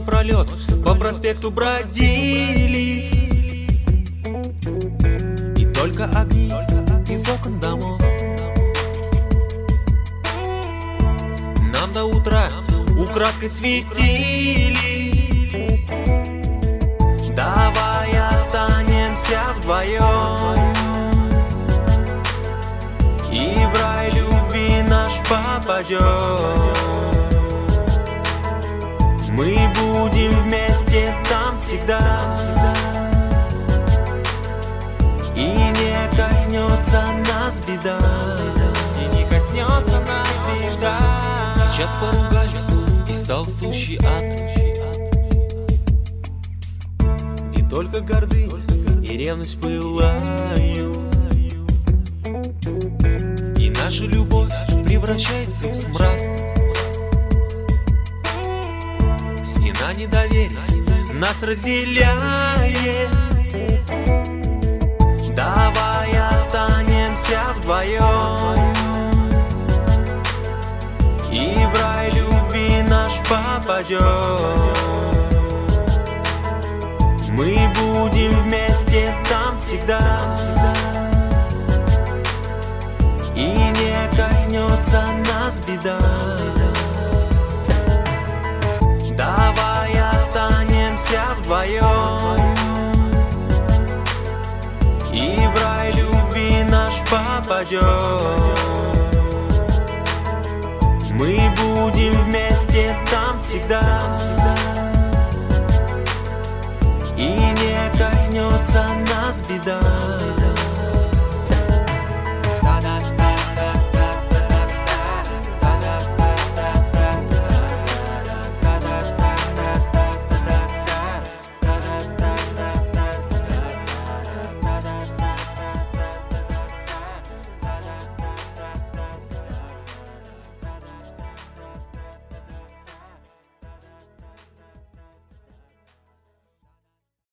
напролет по проспекту бродили, и только огни из окон домов нам до утра украдкой светили. Давай останемся вдвоем, и в рай любви наш попадем. Мы будем вместе там всегда, и не коснется нас беда, и не коснется нас беда. Сейчас поругались, и стал сущий ад, где только гордыня и ревность пылают, и наша любовь превращается в смрад. Стена недоверия нас разделяет. Давай останемся вдвоем, и в рай любви наш попадем. Мы будем вместе там всегда, и не коснется нас беда. Давай останемся вдвоем, и в рай любви наш попадем. Мы будем вместе там всегда, и не коснется нас беда.